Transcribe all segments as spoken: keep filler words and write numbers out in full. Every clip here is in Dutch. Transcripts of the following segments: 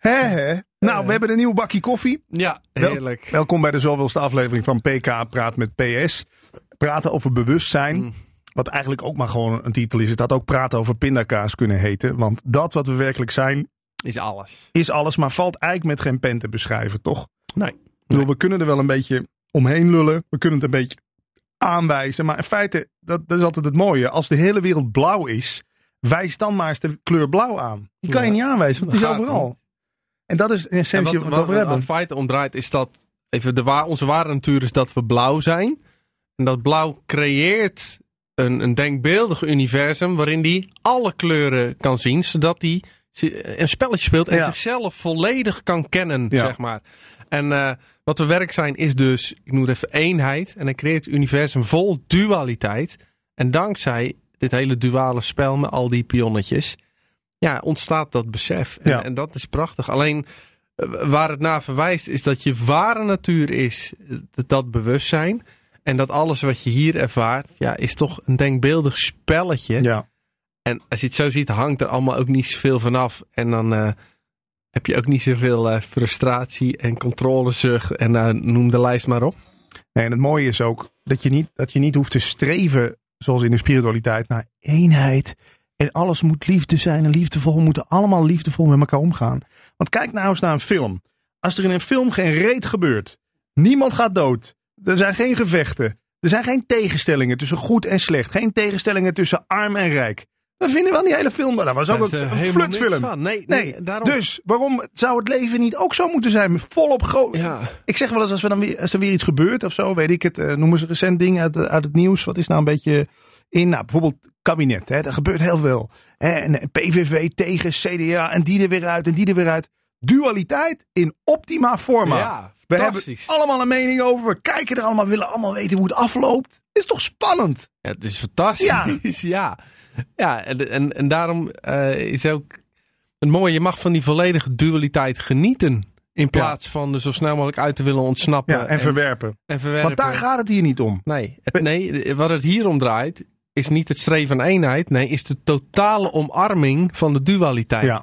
Hè, hè. Nou, we hebben een nieuw bakje koffie. Ja, heerlijk. Wel, welkom bij de zoveelste aflevering van P K Praat met P S. Praten over bewustzijn. Mm. Wat eigenlijk ook maar gewoon een titel is. Het had ook praten over pindakaas kunnen heten. Want dat wat we werkelijk zijn... Is alles. Is alles, maar valt eigenlijk met geen pen te beschrijven, toch? Nee. Bedoel, we kunnen er wel een beetje omheen lullen. We kunnen het een beetje aanwijzen. Maar in feite, dat, dat is altijd het mooie. Als de hele wereld blauw is, wijs dan maar eens de kleur blauw aan. Die kan ja. je niet aanwijzen, want het is overal. Niet. En dat is in essentie wat, wat we over hebben. Wat het feit omdraait is dat, even de wa- onze ware natuur is dat we blauw zijn. En dat blauw creëert een, een denkbeeldig universum waarin die alle kleuren kan zien, zodat hij een spelletje speelt en ja. zichzelf volledig kan kennen, ja. zeg maar. En uh, wat we werk zijn is dus, ik noem het even eenheid. En hij creëert het universum vol dualiteit. En dankzij dit hele duale spel met al die pionnetjes, ja, ontstaat dat besef. En, ja. en dat is prachtig. Alleen waar het naar verwijst is dat je ware natuur is dat bewustzijn. En dat alles wat je hier ervaart, ja, is toch een denkbeeldig spelletje. Ja. En als je het zo ziet, hangt er allemaal ook niet zoveel vanaf. En dan uh, heb je ook niet zoveel uh, frustratie en controlezucht. En uh, noem de lijst maar op. Nee, en het mooie is ook dat je niet, dat je niet hoeft te streven, zoals in de spiritualiteit, naar eenheid. En alles moet liefde zijn en liefdevol. We moeten allemaal liefdevol met elkaar omgaan. Want kijk nou eens naar een film. Als er in een film geen reet gebeurt. Niemand gaat dood. Er zijn geen gevechten. Er zijn geen tegenstellingen tussen goed en slecht. Geen tegenstellingen tussen arm en rijk. Dan vinden we wel die hele film. Dat was ook dat een, een flutsfilm. Nee, nee, nee. Daarom... Dus waarom zou het leven niet ook zo moeten zijn? Volop groot. Ja. Ik zeg wel eens, als, we dan weer, als er weer iets gebeurt of zo, weet ik het. Uh, noem eens een recent ding uit, uit het nieuws. Wat is nou een beetje in? Nou, bijvoorbeeld kabinet. Hè, er gebeurt heel veel. Hè, en P V V tegen C D A en die er weer uit en die er weer uit. Dualiteit in optima forma. Ja, we hebben allemaal een mening over. We kijken er allemaal, we willen allemaal weten hoe het afloopt. Is toch spannend? Ja, het is fantastisch. Ja, ja. ja en, en, en daarom uh, is ook het mooie. Je mag van die volledige dualiteit genieten. In plaats ja. van er zo snel mogelijk uit te willen ontsnappen. Ja, en, en, verwerpen. en verwerpen. Want daar gaat het hier niet om. Nee, het, nee, wat het hier om draait is niet het streven naar eenheid. Nee, is de totale omarming van de dualiteit. Ja.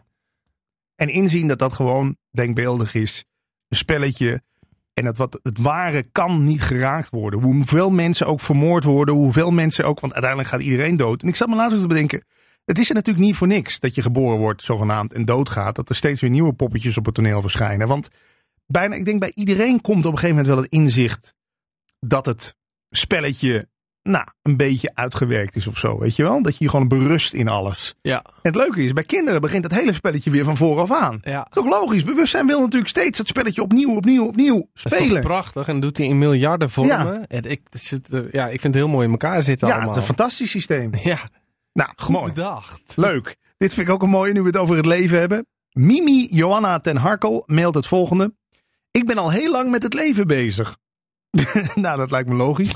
En inzien dat dat gewoon denkbeeldig is. Een spelletje. En dat wat het ware kan niet geraakt worden. Hoeveel mensen ook vermoord worden. Hoeveel mensen ook. Want uiteindelijk gaat iedereen dood. En ik zat me laatst eens te bedenken. Het is er natuurlijk niet voor niks dat je geboren wordt zogenaamd en doodgaat. Dat er steeds weer nieuwe poppetjes op het toneel verschijnen. Want bijna, ik denk bij iedereen komt op een gegeven moment wel het inzicht. Dat het spelletje nou, een beetje uitgewerkt is of zo, weet je wel? Dat je je gewoon berust in alles. Ja. En het leuke is, bij kinderen begint het hele spelletje weer van vooraf aan. Ja. Dat is ook logisch. Bewustzijn wil natuurlijk steeds dat spelletje opnieuw, opnieuw, opnieuw spelen. Dat is toch prachtig en doet hij in miljarden vormen. Ja. En ik, zit, ja, ik vind het heel mooi in elkaar zitten ja, allemaal. Ja, het is een fantastisch systeem. Ja. Nou, goed mooi. bedacht. Leuk. Dit vind ik ook een mooie, nu we het over het leven hebben. Mimi Johanna ten Harkel mailt het volgende. Ik ben al heel lang met het leven bezig. Nou, dat lijkt me logisch.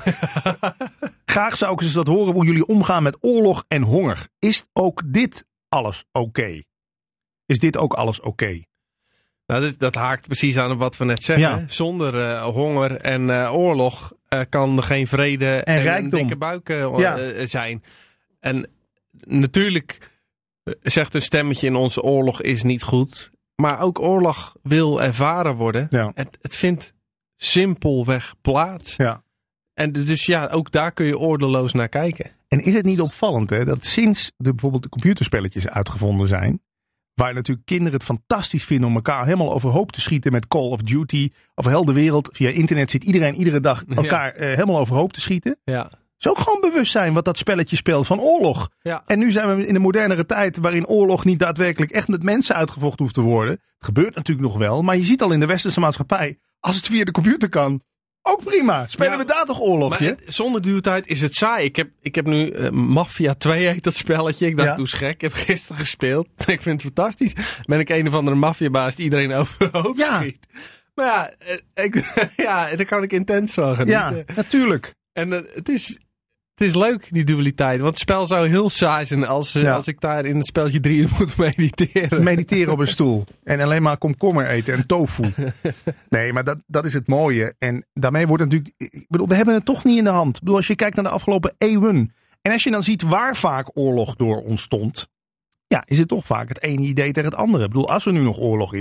Graag zou ik eens wat horen hoe jullie omgaan met oorlog en honger. Is ook dit alles oké? Okay? Is dit ook alles oké? Okay? Nou, dat, dat haakt precies aan wat we net zeggen. Ja. Zonder uh, honger en uh, oorlog uh, kan er geen vrede en, en rijkdom. Een dikke buik uh, ja. uh, zijn. En natuurlijk uh, zegt een stemmetje in onze oorlog is niet goed. Maar ook oorlog wil ervaren worden. Ja. Het, het vindt simpelweg plaats. Ja. En dus ja, ook daar kun je oordeloos naar kijken. En is het niet opvallend hè, dat sinds de, bijvoorbeeld de computerspelletjes uitgevonden zijn, waar natuurlijk kinderen het fantastisch vinden om elkaar helemaal overhoop te schieten met Call of Duty, over heel de wereld, via internet zit iedereen iedere dag elkaar ja. uh, helemaal overhoop te schieten. Ja. is ook gewoon bewust zijn wat dat spelletje speelt van oorlog. Ja. En nu zijn we in een modernere tijd waarin oorlog niet daadwerkelijk echt met mensen uitgevochten hoeft te worden. Het gebeurt natuurlijk nog wel, maar je ziet al in de westerse maatschappij, als het via de computer kan, ook prima. Spelen ja, we daar toch oorlogje? Maar het, zonder duurtijd is het saai. Ik heb, ik heb nu uh, Mafia twee heet dat spelletje. Ik dacht, ja. doe eens gek. Ik heb gisteren gespeeld. Ik vind het fantastisch. Ben ik een of andere maffiabaas die iedereen overhoop ja. schiet. Maar ja, ik, ja, daar kan ik intens van genieten. Ja, natuurlijk. En uh, het is... Het is leuk, die dualiteit. Want het spel zou heel saai zijn als, ja. als ik daar in het spelletje drie uur moet mediteren. Mediteren op een stoel. En alleen maar komkommer eten en tofu. Nee, maar dat, dat is het mooie. En daarmee wordt het natuurlijk... Ik bedoel, we hebben het toch niet in de hand. Ik bedoel, als je kijkt naar de afgelopen eeuwen. En als je dan ziet waar vaak oorlog door ontstond. Ja, is het toch vaak het ene idee tegen het andere. Ik bedoel, als er nu nog oorlog is.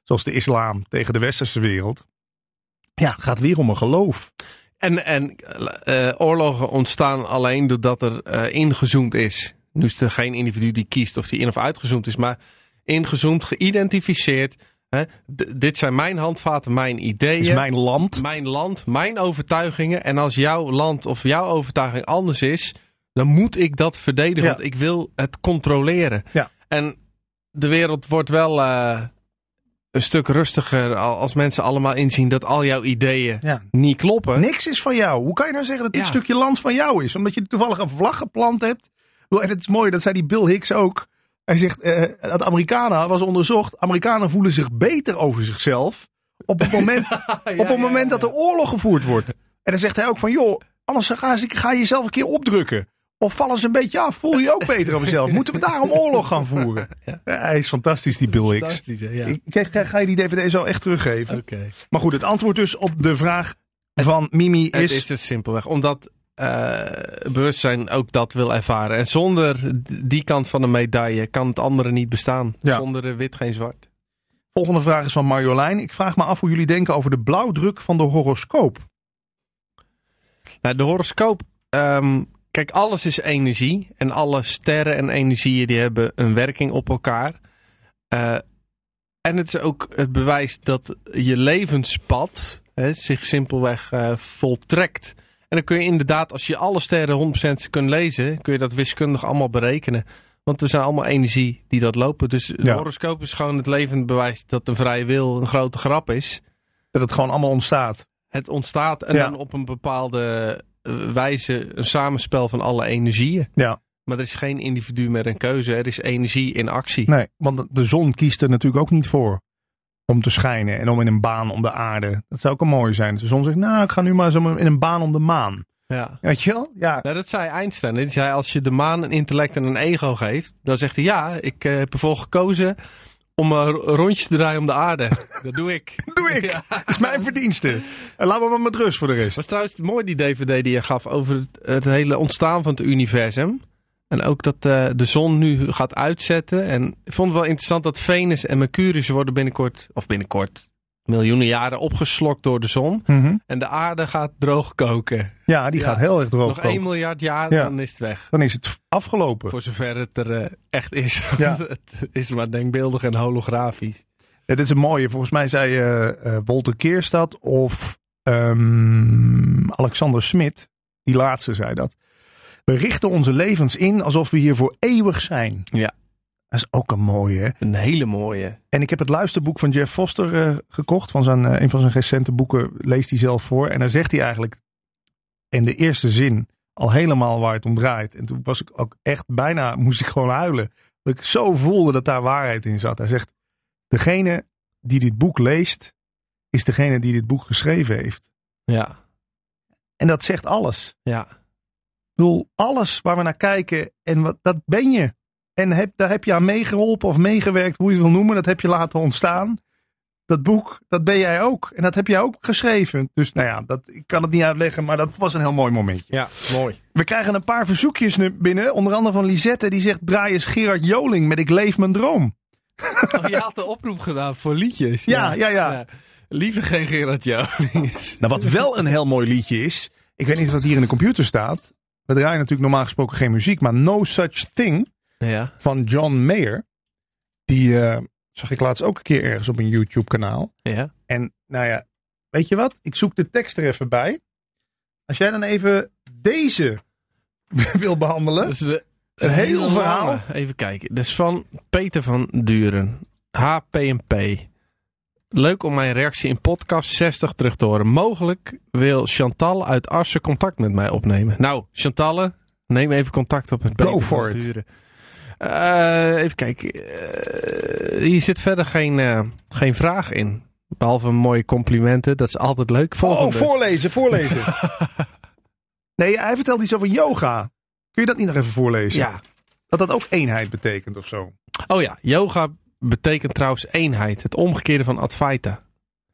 zoals de islam tegen de westerse wereld. Ja, het gaat weer om een geloof. En, en uh, oorlogen ontstaan alleen doordat er uh, ingezoomd is. Nu is er geen individu die kiest of die in of uitgezoomd is, maar ingezoomd, geïdentificeerd. Hè? D- dit zijn mijn handvaten, mijn ideeën. Is mijn land. Mijn land, mijn overtuigingen. En als jouw land of jouw overtuiging anders is, dan moet ik dat verdedigen. Ja. Want ik wil het controleren. Ja. En de wereld wordt wel uh, een stuk rustiger als mensen allemaal inzien dat al jouw ideeën Ja. niet kloppen. Niks is van jou. Hoe kan je nou zeggen dat dit Ja. stukje land van jou is? Omdat je toevallig een vlag geplant hebt. En het is mooi, dat zei die Bill Hicks ook. Hij zegt uh, dat Amerikanen, was onderzocht, Amerikanen voelen zich beter over zichzelf op het moment, ja, op het moment ja, ja. dat er oorlog gevoerd wordt. En dan zegt hij ook van, joh, anders ga, ga je jezelf een keer opdrukken. Of vallen ze een beetje af, voel je je ook beter over jezelf. Moeten we daarom oorlog gaan voeren? Ja. Ja, hij is fantastisch, die Bill Hicks. Fantastisch, hè? Ja. Ik, ik ga je die D V D zo echt teruggeven. Oké. Okay. Maar goed, het antwoord dus op de vraag van Mimi Het is... is dus simpelweg omdat uh, bewustzijn ook dat wil ervaren. En zonder die kant van de medaille kan het andere niet bestaan. Ja. Zonder de wit geen zwart. Volgende vraag is van Marjolein. Ik vraag me af hoe jullie denken over de blauwdruk van de horoscoop. Nou, de horoscoop... Um, kijk, alles is energie. En alle sterren en energieën die hebben een werking op elkaar. Uh, en het is ook het bewijs dat je levenspad hè, zich simpelweg uh, voltrekt. En dan kun je inderdaad, als je alle sterren honderd procent kunt lezen, kun je dat wiskundig allemaal berekenen. Want er zijn allemaal energie die dat lopen. Dus de Ja. horoscoop is gewoon het levend bewijs dat een vrije wil een grote grap is. Dat het gewoon allemaal ontstaat. Het ontstaat en Ja. dan op een bepaalde uh, wijze een samenspel van alle energieën. Ja. Maar er is geen individu met een keuze. Er is energie in actie. Nee, want de zon kiest er natuurlijk ook niet voor om te schijnen en om in een baan om de aarde. Dat zou ook een mooi zijn. De zon zegt, nou, ik ga nu maar zo in een baan om de maan. Ja. Weet je wel? Ja. Nou, dat zei Einstein. Die zei, als je de maan een intellect en een ego geeft, dan zegt hij, ja, ik uh, heb ervoor gekozen om een rondje te draaien om de aarde. Dat doe ik. Doe ik. Ja. Dat is mijn verdienste. En laat me maar met rust voor de rest. Was trouwens mooi die D V D die je gaf over het, het hele ontstaan van het universum. En ook dat uh, de zon nu gaat uitzetten. En ik vond het wel interessant dat Venus en Mercurius worden binnenkort, of binnenkort, miljoenen jaren opgeslokt door de zon. Mm-hmm. En de aarde gaat droog koken. Ja, die Ja. gaat heel erg droog Nog koken. één miljard jaar, Ja. dan is het weg. Dan is het afgelopen. Voor zover het er uh, echt is. Ja. Het is maar denkbeeldig en holografisch. Ja, dit is een mooie. Volgens mij zei uh, uh, Wolter Keerstad of um, Alexander Smit, die laatste zei dat. We richten onze levens in alsof we hier voor eeuwig zijn. Ja. Dat is ook een mooie. Hè? Een hele mooie. En ik heb het luisterboek van Jeff Foster uh, gekocht. Van zijn, uh, een van zijn recente boeken leest hij zelf voor. En daar zegt hij eigenlijk in de eerste zin al helemaal waar het om draait. En toen was ik ook echt bijna, moest ik gewoon huilen. Dat ik zo voelde dat daar waarheid in zat. Hij zegt, degene die dit boek leest, is degene die dit boek geschreven heeft. Ja. En dat zegt alles. Ja. Ik bedoel, alles waar we naar kijken en wat, dat ben je. En heb, daar heb je aan meegeholpen of meegewerkt, hoe je het wil noemen. Dat heb je laten ontstaan. Dat boek, dat ben jij ook. En dat heb jij ook geschreven. Dus nou ja, dat, ik kan het niet uitleggen, maar dat was een heel mooi momentje. Ja, mooi. We krijgen een paar verzoekjes nu binnen. Onder andere van Lisette, die zegt, draai eens Gerard Joling met Ik leef mijn droom. Oh, je had de oproep gedaan voor liedjes. Ja, ja, ja. ja. Liever geen Gerard Joling. Nou, wat wel een heel mooi liedje is. Ik weet niet wat hier in de computer staat. We draaien natuurlijk normaal gesproken geen muziek. Maar No Such Thing Ja. van John Mayer. Die uh, zag ik laatst ook een keer ergens op een YouTube kanaal. Ja. En nou ja, weet je wat? Ik zoek de tekst er even bij. Als jij dan even deze wil behandelen. Dus de, een heel lange. verhaal. Even kijken. Dus van Peter van Duren. H P en P. Leuk om mijn reactie in podcast zestig terug te horen. Mogelijk wil Chantal uit Assen contact met mij opnemen. Nou, Chantal, neem even contact op met Peter Go for van it. Duren. Uh, even kijken. Uh, hier zit verder geen, uh, geen vraag in. Behalve mooie complimenten. Dat is altijd leuk. Volgende. Oh, voorlezen, voorlezen. Nee, hij vertelt iets over yoga. Kun je dat niet nog even voorlezen? Ja. Dat dat ook eenheid betekent of zo. Oh ja, yoga betekent trouwens eenheid. Het omgekeerde van Advaita.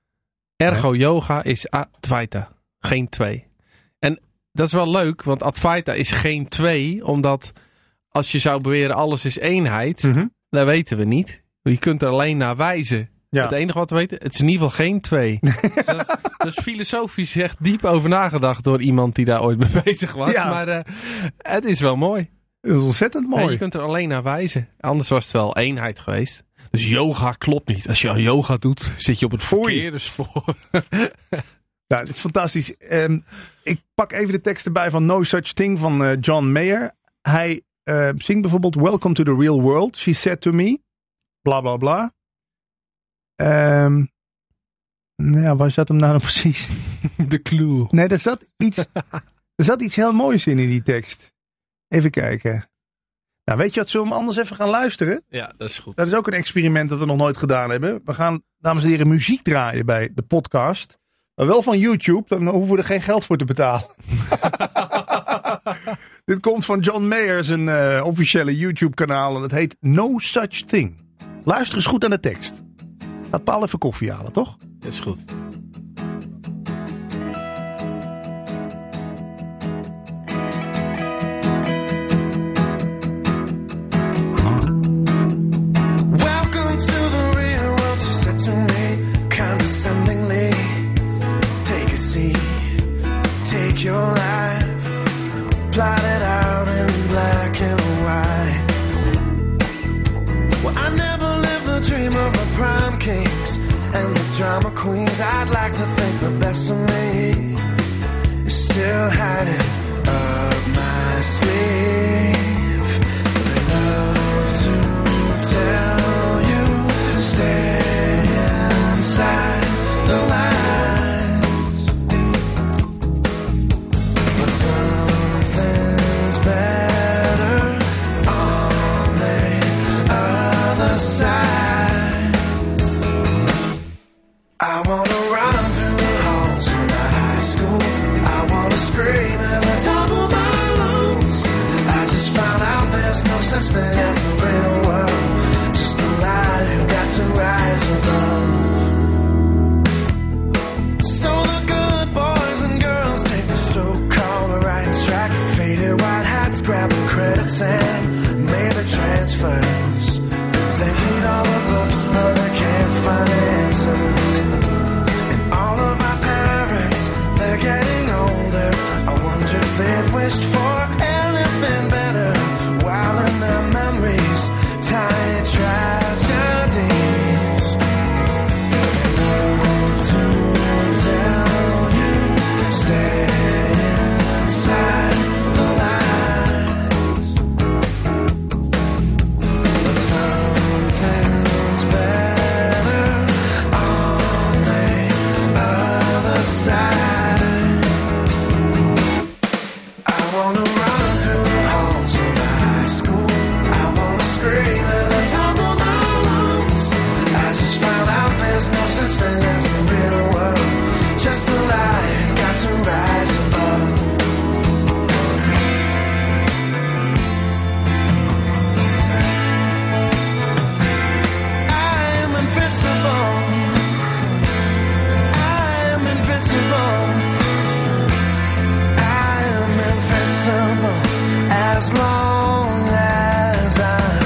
Ergo ja. Yoga is Advaita. Geen twee. En dat is wel leuk, want Advaita is geen twee. Omdat als je zou beweren alles is eenheid. Mm-hmm. Dat weten we niet. Je kunt er alleen naar wijzen Ja. Het enige wat we weten, het is in ieder geval geen twee. dus dat, is, dat is filosofisch echt diep over nagedacht door iemand die daar ooit mee bezig was. Ja. Maar uh, het is wel mooi. Dat is ontzettend mooi. En je kunt er alleen naar wijzen. Anders was het wel eenheid geweest. Dus yoga klopt niet. Als je al yoga doet, zit je op het verkeerde spoor. Ja, dit is fantastisch. Um, ik pak even de tekst erbij van No Such Thing van uh, John Mayer. Hij uh, zingt bijvoorbeeld Welcome to the Real World. She said to me. Bla bla bla. Um, nou ja, waar zat hem nou, nou precies? De clue. Nee, er zat iets, er zat iets heel moois in in die tekst. Even kijken. Nou, weet je wat, zullen we hem anders even gaan luisteren? Ja, dat is goed. Dat is ook een experiment dat we nog nooit gedaan hebben. We gaan, dames en heren, muziek draaien bij de podcast. Maar wel van YouTube, dan hoeven we er geen geld voor te betalen. Dit komt van John Mayer, zijn uh, officiële YouTube kanaal. En dat heet No Such Thing. Luister eens goed aan de tekst. Gaat Paul even koffie halen, toch? Dat is goed. Welcome to the real world, she said to me, condescendingly. Take a seat, take your life, plot it out in black and white. Well, I never lived the dream of the prime kings and the drama queens. I'd like to think the best of me is still hiding up my sleeve. They love to tell you, stay inside the lines, but something's better on the other side. I wanna run through the halls of my high school. I wanna scream at the top of my lungs. I just found out there's no such thing as the real world. Just a lie you got to rise above. So the good boys and girls take the so-called right track. Faded white hats, grabbing credits and maybe transfers. They read all the books but they can't find answers. And all of our parents, they're getting older. I wonder if they've wished for anything better, while in their memories, tiny tragedies. Love to tell you, stay inside the lines, but something's better on the other side. I wanna run through the halls of my high school. I wanna scream at the top of my lungs. I just found out there's no such thing as the real world. Just a lie, got to rise above. I am invincible. I am invincible. I am invincible as long as I'm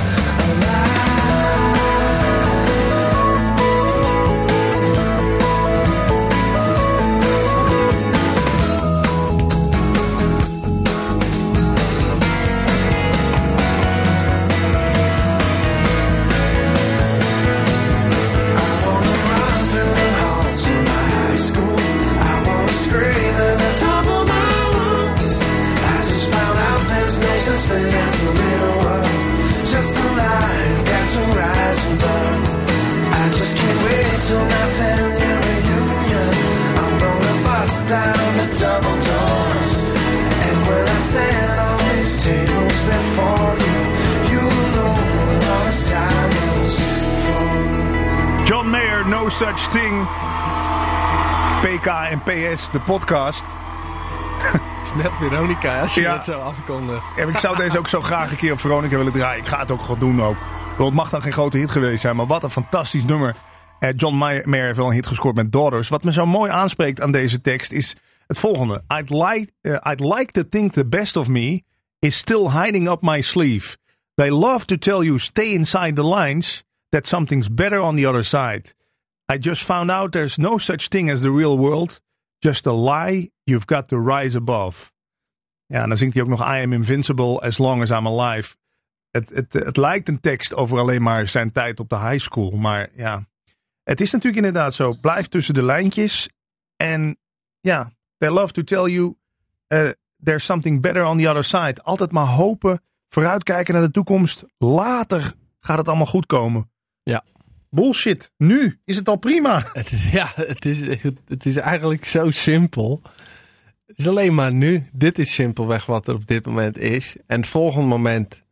such thing as the real world. Just a lie, got to rise above. I just can't wait till my ten-year reunion. I'm gonna bust down the double doors. And when I stand on these tables before you, you'll know what all this time was for. John Mayer, No Such Thing. P K en P S, de podcast. Net Veronica, als je Ja. dat zo afkondigt. Ja, ik zou deze ook zo graag een keer op Veronica willen draaien. Ik ga het ook gewoon doen ook. Wel, het mag dan geen grote hit geweest zijn, maar wat een fantastisch nummer. Eh, John Mayer heeft wel een hit gescoord met Daughters. Wat me zo mooi aanspreekt aan deze tekst is het volgende. I'd like, uh, I'd like to think the best of me is still hiding up my sleeve. They love to tell you stay inside the lines, that something's better on the other side. I just found out there's no such thing as the real world. Just a lie, you've got to rise above. Ja, en dan zingt hij ook nog I am invincible as long as I'm alive. Het, het, het lijkt een tekst over alleen maar zijn tijd op de high school. Maar ja, het is natuurlijk inderdaad zo. Blijf tussen de lijntjes. En ja, they love to tell you uh, there's something better on the other side. Altijd maar hopen, vooruitkijken naar de toekomst. Later gaat het allemaal goed komen. Ja. Bullshit. Nu is het al prima. Het is, ja, het is, het is eigenlijk zo simpel. Het is alleen maar nu. Dit is simpelweg wat er op dit moment is. En het volgende moment,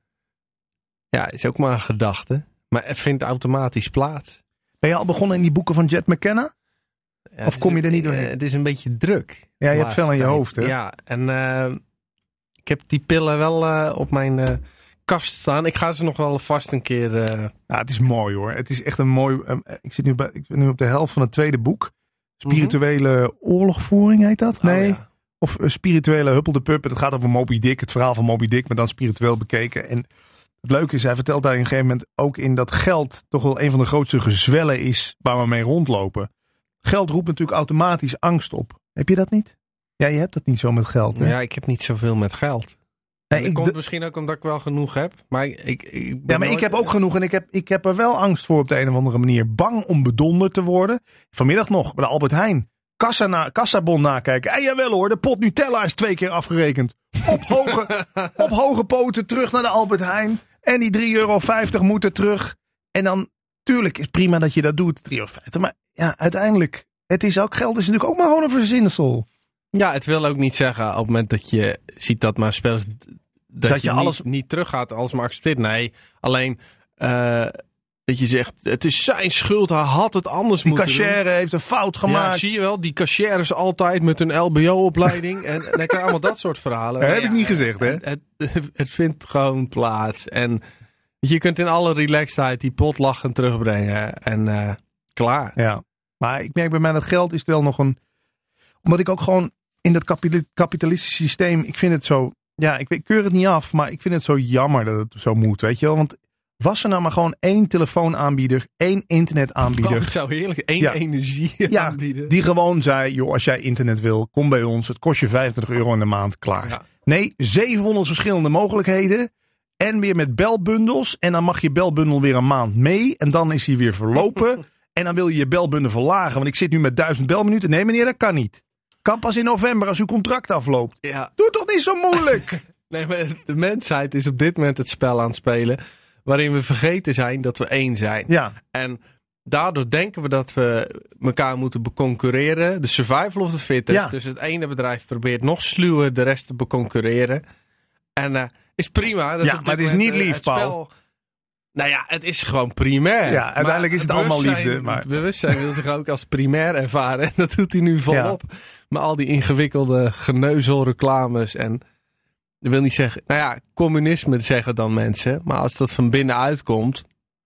ja, is ook maar een gedachte. Maar het vindt automatisch plaats. Ben je al begonnen in die boeken van Jet McKenna? Ja, of kom je er niet een, doorheen? Het is een beetje druk. Ja, je hebt veel in je hoofd, hè? Ja, en uh, ik heb die pillen wel uh, op mijn uh, kast staan. Ik ga ze nog wel vast een keer... Uh... Ja, het is mooi hoor. Het is echt een mooi... Uh, ik, zit nu bij, ik ben nu op de helft van het tweede boek. Spirituele mm-hmm. oorlogvoering heet dat? Nee. Oh, ja. Of uh, spirituele Huppel de Pup. Het gaat over Moby Dick. Het verhaal van Moby Dick, maar dan spiritueel bekeken. En het leuke is, hij vertelt daar in een gegeven moment ook in dat geld toch wel een van de grootste gezwellen is waar we mee rondlopen. Geld roept natuurlijk automatisch angst op. Heb je dat niet? Ja, je hebt dat niet zo met geld. Hè? Ja, ik heb niet zoveel met geld. Nee, dat komt d- misschien ook omdat ik wel genoeg heb. Maar ik, ik, ik ja, maar nooit... ik heb ook genoeg en ik heb, ik heb er wel angst voor op de een of andere manier. Bang om bedonderd te worden. Vanmiddag nog bij de Albert Heijn. Kassa na, kassabon nakijken. En jawel hoor, de pot Nutella is twee keer afgerekend. Op hoge, op hoge poten terug naar de Albert Heijn. En die drie euro vijftig moeten terug. En dan, tuurlijk is prima dat je dat doet, drie euro vijftig. Maar ja, uiteindelijk, het is ook, geld is natuurlijk ook maar gewoon een verzinsel. Ja, het wil ook niet zeggen op het moment dat je ziet dat maar spelers... Dat, dat je, je alles niet, niet teruggaat als maar accepteert. Nee, alleen uh, dat je zegt, het is zijn schuld, hij had het anders die moeten doen. Die cashier heeft een fout gemaakt. Ja, zie je wel, die cashiers altijd met een L B O-opleiding. en, en dan krijg je allemaal dat soort verhalen. Dat heb ja, ik niet gezegd, hè? Het, het, het vindt gewoon plaats. En je kunt in alle relaxedheid die pot lachend terugbrengen. En uh, klaar. Ja, maar ik merk bij mij dat geld is wel nog een... Omdat ik ook gewoon in dat kapitalistische systeem, ik vind het zo... Ja, ik, ik keur het niet af, maar ik vind het zo jammer dat het zo moet, weet je wel. Want was er nou maar gewoon één telefoonaanbieder, één internetaanbieder. Oh, zo heerlijk, één ja. energieaanbieder. Ja, die gewoon zei, joh, als jij internet wil, kom bij ons. Het kost je vijfentwintig euro in de maand, klaar. Ja. Nee, zevenhonderd verschillende mogelijkheden. En weer met belbundels. En dan mag je belbundel weer een maand mee. En dan is hij weer verlopen. En dan wil je je belbundel verlagen. Want ik zit nu met duizend belminuten. Nee meneer, dat kan niet. Kan pas in november als uw contract afloopt. Ja. Doe toch niet zo moeilijk. Nee, maar de mensheid is op dit moment het spel aan het spelen. Waarin we vergeten zijn dat we één zijn. Ja. En daardoor denken we dat we elkaar moeten beconcurreren. De survival of the fittest. Ja. Dus het ene bedrijf probeert nog sluwer de rest te beconcurreren. En uh, is prima. Dat ja, is maar het is niet lief, het spel... Paul. Nou ja, het is gewoon primair. Ja, uiteindelijk maar is het allemaal liefde. Maar... Het bewustzijn wil zich ook als primair ervaren. En dat doet hij nu volop. Ja. Met al die ingewikkelde geneuzelreclames. En dat wil niet zeggen... Nou ja, communisme zeggen dan mensen. Maar als dat van binnenuit komt...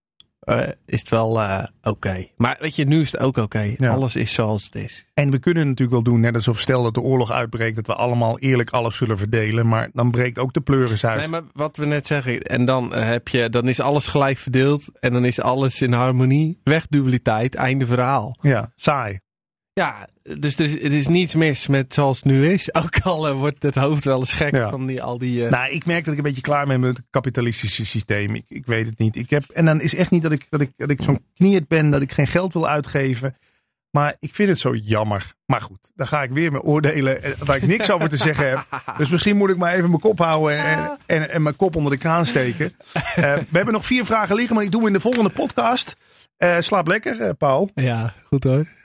Uh, is het wel uh, oké. Okay. Maar weet je, nu is het ook oké. Okay. Ja. Alles is zoals het is. En we kunnen natuurlijk wel doen, net alsof stel dat de oorlog uitbreekt, dat we allemaal eerlijk alles zullen verdelen. Maar dan breekt ook de pleuris uit. Nee, maar wat we net zeggen, en dan uh, heb je, dan is alles gelijk verdeeld. En dan is alles in harmonie. Weg dualiteit, einde verhaal. Ja, saai. Ja, dus er is, er is niets mis met zoals het nu is. Ook al uh, wordt het hoofd wel eens gek ja. van die, al die... Uh... Nou, ik merk dat ik een beetje klaar ben met het kapitalistische systeem. Ik, ik weet het niet. Ik heb, en dan is echt niet dat ik, dat ik, dat ik zo'n kniert ben, dat ik geen geld wil uitgeven. Maar ik vind het zo jammer. Maar goed, dan ga ik weer mijn oordelen waar ik niks over te zeggen heb. Dus misschien moet ik maar even mijn kop houden en, en, en mijn kop onder de kraan steken. Uh, we hebben nog vier vragen liggen, maar ik doe hem in de volgende podcast. Uh, slaap lekker, uh, Paul. Ja, goed hoor.